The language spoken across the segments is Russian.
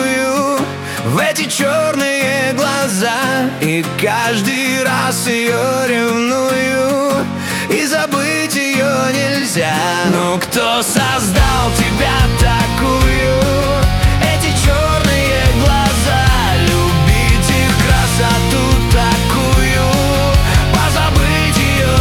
заглядываю в эти черные глаза, и каждый раз ее ревную, и забыть ее нельзя. Ну кто создал тебя такую? Эти черные глаза, любить их красоту такую, позабыть ее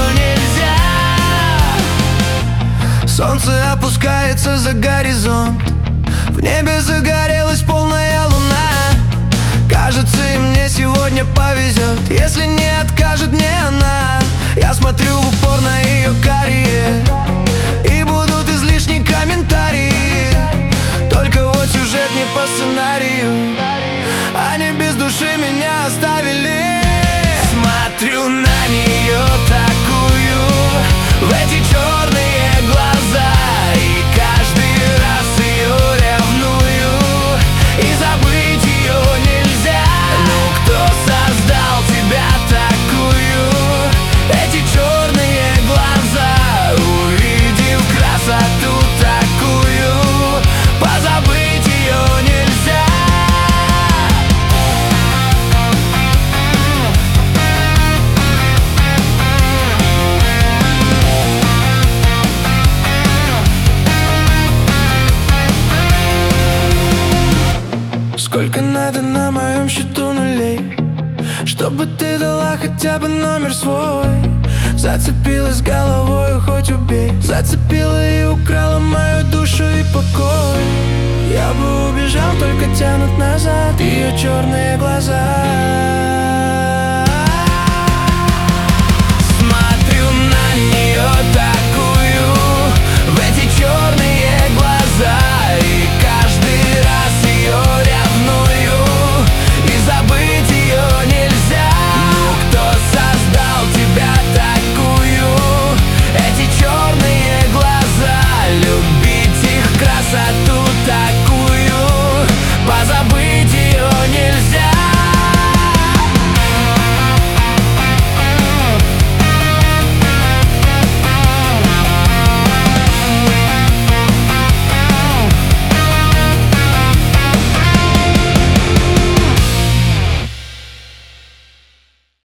нельзя. Солнце опускается за горизонт, в небе загорелась полная луна. Кажется, и мне сегодня повезет, если не откажет мне она. Я смотрю в упор на ее карие, и будут излишни комментарии. Только вот сюжет не по сценарию, они без души меня оставили. Смотрю на нее такую, в эти черные глаза, и каждый раз ее ревную, и забыть ее нельзя. Ну кто создал тебя такую? Эти черные глаза, увидев красоту такую, позабыть ее нельзя. Сколько надо на моем счету нулей, чтобы ты дала хотя бы номер свой? Зацепилась головой, хоть убей, зацепила и украла мою душу и покой. Я бы убежал, только тянут назад ее черные глаза.